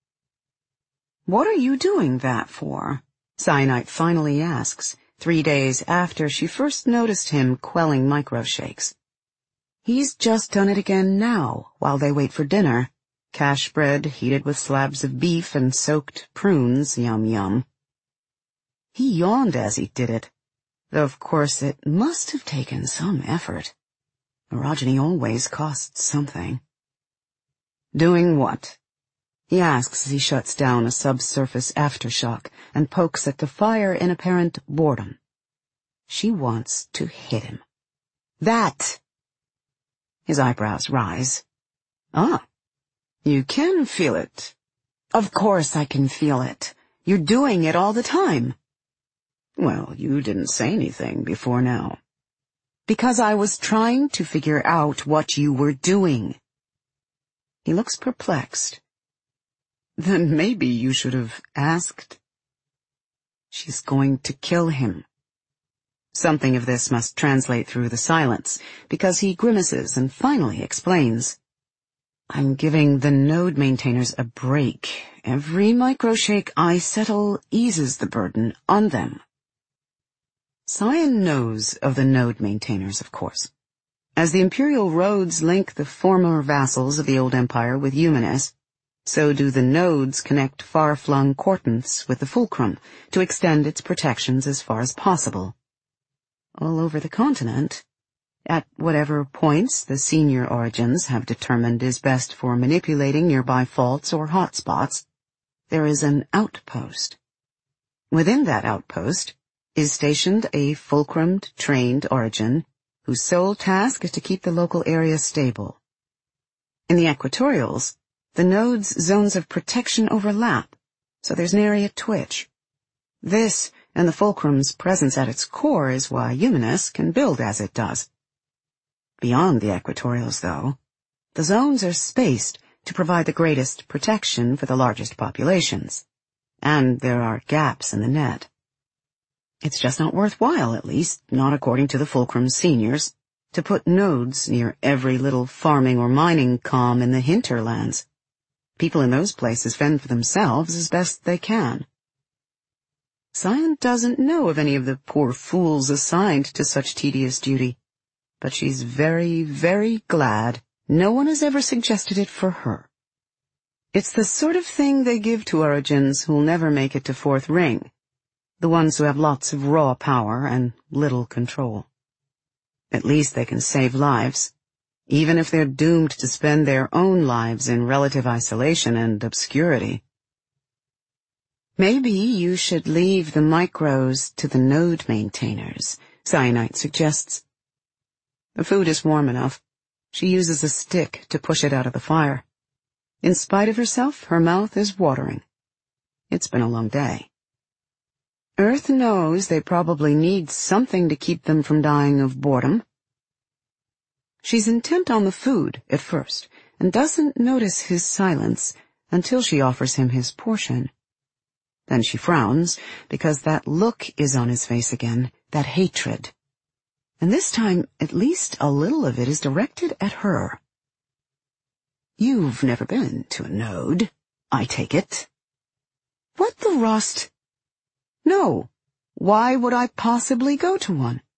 "What are you doing that for?" Syenite finally asks, three days after she first noticed him quelling microshakes. He's just done it again now, while they wait for dinner. Cash bread heated with slabs of beef and soaked prunes, yum yum. He yawned as he did it, though of course it must have taken some effort. Orogeny always costs something. "Doing what?" he asks as he shuts down a subsurface aftershock and pokes at the fire in apparent boredom. She wants to hit him. "That!" His eyebrows rise. "Ah, you can feel it." "Of course I can feel it. You're doing it all the time." "Well, you didn't say anything before now." "Because I was trying to figure out what you were doing." He looks perplexed. "Then maybe you should have asked." She's going to kill him. Something of this must translate through the silence, because he grimaces and finally explains. "I'm giving the node maintainers a break. Every microshake I settle eases the burden on them." Cyan knows of the node maintainers, of course. As the Imperial roads link the former vassals of the old empire with Eumenes, so do the nodes connect far-flung Cortants with the Fulcrum to extend its protections as far as possible. All over the continent, at whatever points the senior Orogens have determined is best for manipulating nearby faults or hotspots, there is an outpost. Within that outpost is stationed a fulcrumed, trained Orogen whose sole task is to keep the local area stable. In the Equatorials, the nodes' zones of protection overlap, so there's nary a twitch. This, and the Fulcrum's presence at its core, is why Eumenes can build as it does. Beyond the Equatorials, though, the zones are spaced to provide the greatest protection for the largest populations, and there are gaps in the net. It's just not worthwhile, at least not according to the Fulcrum seniors, to put nodes near every little farming or mining comm in the hinterlands. People in those places fend for themselves as best they can. Cyan doesn't know of any of the poor fools assigned to such tedious duty, but she's very, very glad no one has ever suggested it for her. It's the sort of thing they give to Orogens who'll never make it to Fourth Ring, the ones who have lots of raw power and little control. At least they can save lives, even if they're doomed to spend their own lives in relative isolation and obscurity. "Maybe you should leave the micros to the node maintainers," Syenite suggests. The food is warm enough. She uses a stick to push it out of the fire. In spite of herself, her mouth is watering. It's been a long day. Earth knows they probably need something to keep them from dying of boredom. She's intent on the food at first, and doesn't notice his silence until she offers him his portion. Then she frowns, because that look is on his face again, that hatred. And this time, at least a little of it is directed at her. "You've never been to a node, I take it." What the rust? No. Why would I possibly go to one?